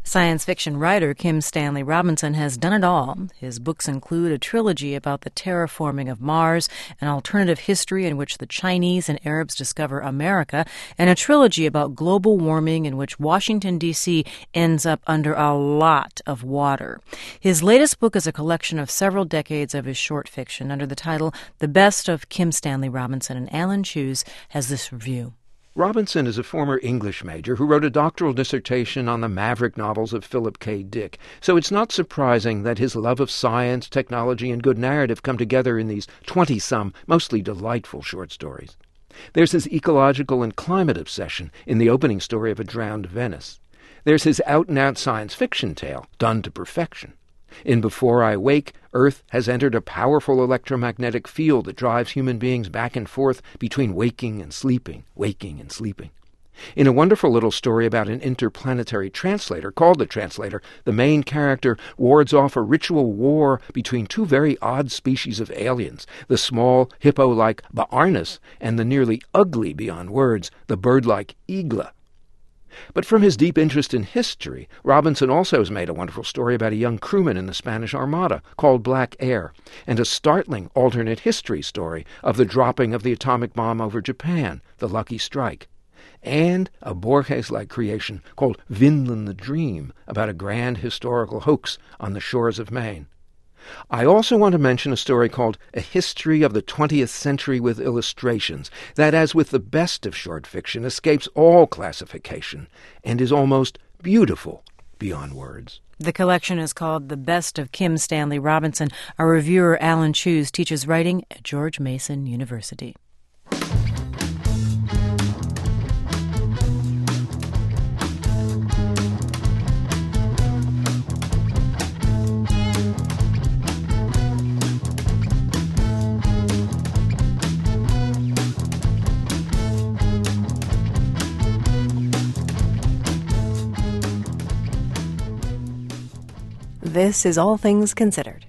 Science fiction writer Kim Stanley Robinson has done it all. His books include a trilogy about the terraforming of Mars, an alternative history in which the Chinese and Arabs discover America, and a trilogy about global warming in which Washington, D.C. ends up under a lot of water. His latest book is a collection of several decades of his short fiction under the title The Best of Kim Stanley Robinson, and Alan Cheuse has this review. Robinson is a former English major who wrote a doctoral dissertation on the maverick novels of Philip K. Dick, so it's not surprising that his love of science, technology, and good narrative come together in these 20-some, mostly delightful short stories. There's his ecological and climate obsession in the opening story of A Drowned Venice. There's his out-and-out science fiction tale, done to perfection. In Before I Wake, Earth has entered a powerful electromagnetic field that drives human beings back and forth between waking and sleeping, waking and sleeping. In a wonderful little story about an interplanetary translator called The Translator, the main character wards off a ritual war between two very odd species of aliens, the small, hippo-like Ba'arnas and the nearly ugly beyond words, the bird-like Igla. But from his deep interest in history, Robinson also has made a wonderful story about a young crewman in the Spanish Armada called Black Air, and a startling alternate history story of the dropping of the atomic bomb over Japan, the Lucky Strike, and a Borges-like creation called Vinland the Dream about a grand historical hoax on the shores of Maine. I also want to mention a story called A History of the 20th Century with Illustrations, that, as with the best of short fiction, escapes all classification and is almost beautiful beyond words. The collection is called The Best of Kim Stanley Robinson. Our reviewer, Alan Cheuse, teaches writing at George Mason University. This is All Things Considered.